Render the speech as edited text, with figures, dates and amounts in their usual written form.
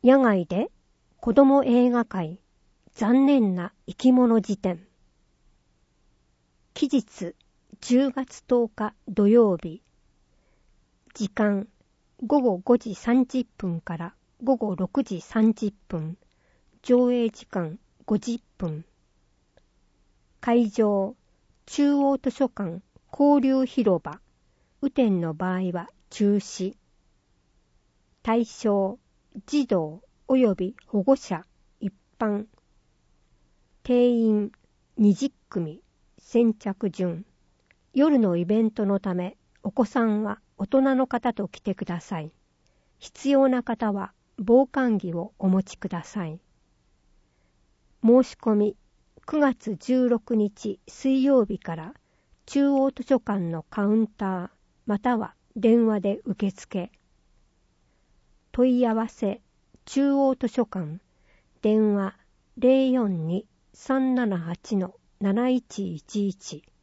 野外で子供映画会残念な生き物辞典。期日10月10日土曜日。時間午後5時30分から午後6時30分。上映時間50分。会場中央図書館交流広場。雨天の場合は中止。対象児童及び保護者一般。定員20組。先着順。夜のイベントのためお子さんは大人の方と来てください。必要な方は防寒着をお持ちください。申し込み9月16日水曜日から中央図書館のカウンターまたは電話で受付。問い合わせ中央図書館電話 042-378-7111